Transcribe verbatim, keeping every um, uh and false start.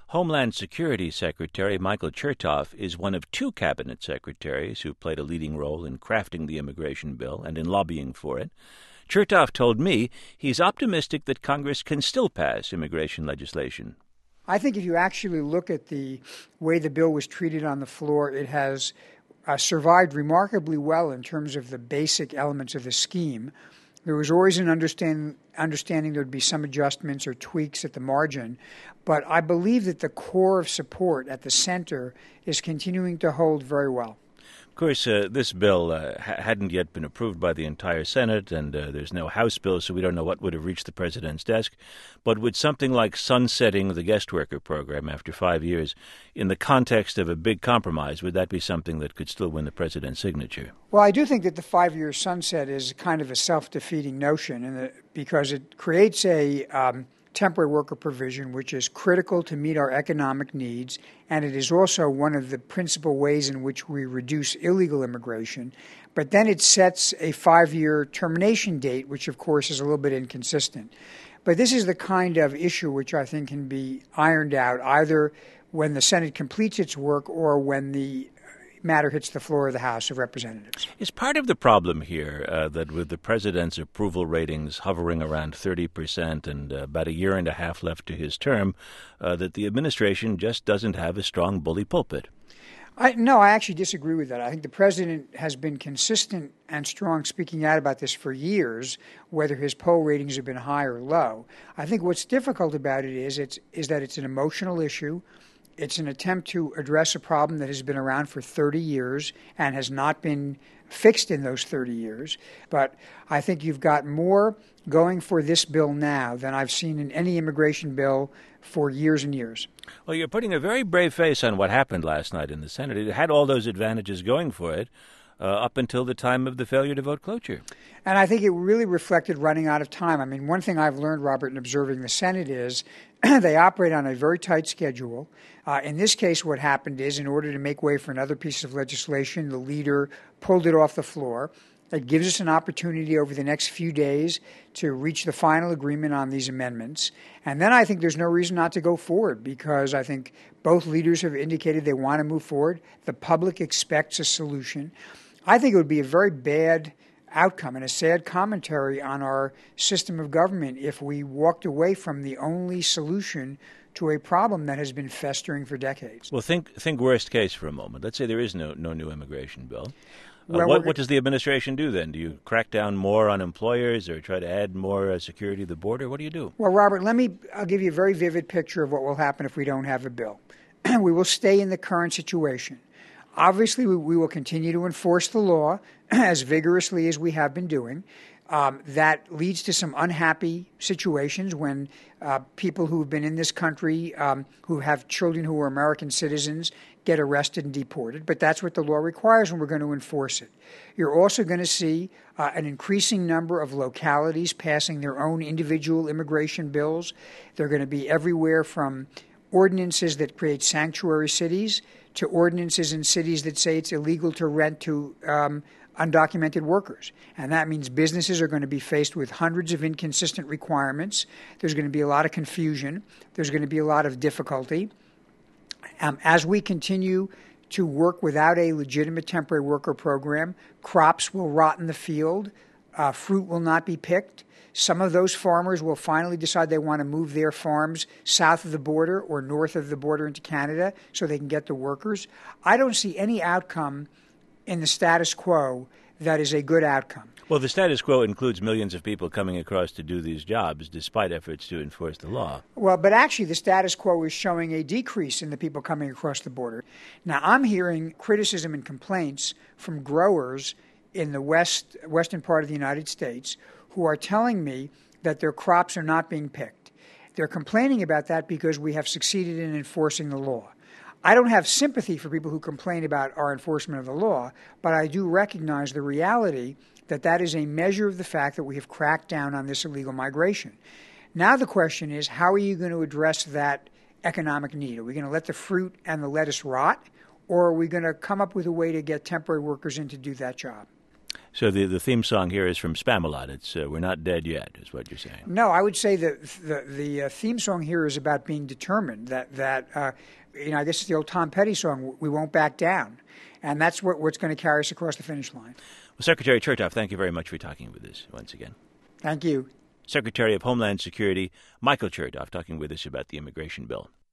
Homeland Security Secretary Michael Chertoff is one of two cabinet secretaries who played a leading role in crafting the immigration bill and in lobbying for it. Chertoff told me he's optimistic that Congress can still pass immigration legislation. I think if you actually look at the way the bill was treated on the floor, it has uh, survived remarkably well in terms of the basic elements of the scheme. There was always an understand, understanding there would be some adjustments or tweaks at the margin, but I believe that the core of support at the center is continuing to hold very well. Of course, uh, this bill uh, ha- hadn't yet been approved by the entire Senate, and uh, there's no House bill, so we don't know what would have reached the president's desk. But with something like sunsetting the guest worker program after five years, in the context of a big compromise, would that be something that could still win the president's signature? Well, I do think that the five-year sunset is kind of a self-defeating notion, in the, because it creates a um, temporary worker provision which is critical to meet our economic needs, and it is also one of the principal ways in which we reduce illegal immigration. But then it sets a five-year termination date, which of course is a little bit inconsistent. But this is the kind of issue which I think can be ironed out either when the Senate completes its work or when the matter hits the floor of the House of Representatives. Is part of the problem here uh, that with the president's approval ratings hovering around thirty percent and uh, about a year and a half left to his term, uh, that the administration just doesn't have a strong bully pulpit? I, no, I actually disagree with that. I think the president has been consistent and strong speaking out about this for years, whether his poll ratings have been high or low. I think what's difficult about it is it's is that it's an emotional issue. It's an attempt to address a problem that has been around for thirty years and has not been fixed in those thirty years. But I think you've got more going for this bill now than I've seen in any immigration bill for years and years. Well, you're putting a very brave face on what happened last night in the Senate. It had all those advantages going for it uh, up until the time of the failure to vote cloture. And I think it really reflected running out of time. I mean, one thing I've learned, Robert, in observing the Senate is they operate on a very tight schedule. Uh, in this case, what happened is, in order to make way for another piece of legislation, the leader pulled it off the floor. That gives us an opportunity over the next few days to reach the final agreement on these amendments. And then I think there's no reason not to go forward, because I think both leaders have indicated they want to move forward. The public expects a solution. I think it would be a very bad outcome and a sad commentary on our system of government if we walked away from the only solution to a problem that has been festering for decades. Well, think think worst case for a moment. Let's say there is no, no new immigration bill. Uh, Well, what, we're- what does the administration do then? Do you crack down more on employers or try to add more uh, security to the border? What do you do? Well, Robert, let me, I'll give you a very vivid picture of what will happen if we don't have a bill. We will stay in the current situation. Obviously, we, we will continue to enforce the law as vigorously as we have been doing. Um, that leads to some unhappy situations when uh, people who have been in this country, um, who have children who are American citizens, get arrested and deported. But that's what the law requires, and we're going to enforce it. You're also going to see uh, an increasing number of localities passing their own individual immigration bills. They're going to be everywhere from ordinances that create sanctuary cities to ordinances in cities that say it's illegal to rent to um, undocumented workers. And that means businesses are going to be faced with hundreds of inconsistent requirements. There's going to be a lot of confusion. There's going to be a lot of difficulty. Um, as we continue to work without a legitimate temporary worker program, crops will rot in the field. Uh, fruit will not be picked. Some of those farmers will finally decide they want to move their farms south of the border or north of the border into Canada so they can get the workers. I don't see any outcome in the status quo that is a good outcome. Well, the status quo includes millions of people coming across to do these jobs despite efforts to enforce the law. Well, but actually the status quo is showing a decrease in the people coming across the border. Now, I'm hearing criticism and complaints from growers in the west western part of the United States who are telling me that their crops are not being picked. They're complaining about that because we have succeeded in enforcing the law. I don't have sympathy for people who complain about our enforcement of the law, but I do recognize the reality that that is a measure of the fact that we have cracked down on this illegal migration. Now the question is, how are you going to address that economic need? Are we going to let the fruit and the lettuce rot, or are we going to come up with a way to get temporary workers in to do that job? So the the theme song here is from Spamalot. It's uh, "We're Not Dead Yet," is what you're saying. No, I would say that the the uh, theme song here is about being determined. That that uh, you know, I guess it's the old Tom Petty song, "We Won't Back Down," and that's what, what's going to carry us across the finish line. Well, Secretary Chertoff, thank you very much for talking with us once again. Thank you. Secretary of Homeland Security Michael Chertoff talking with us about the immigration bill.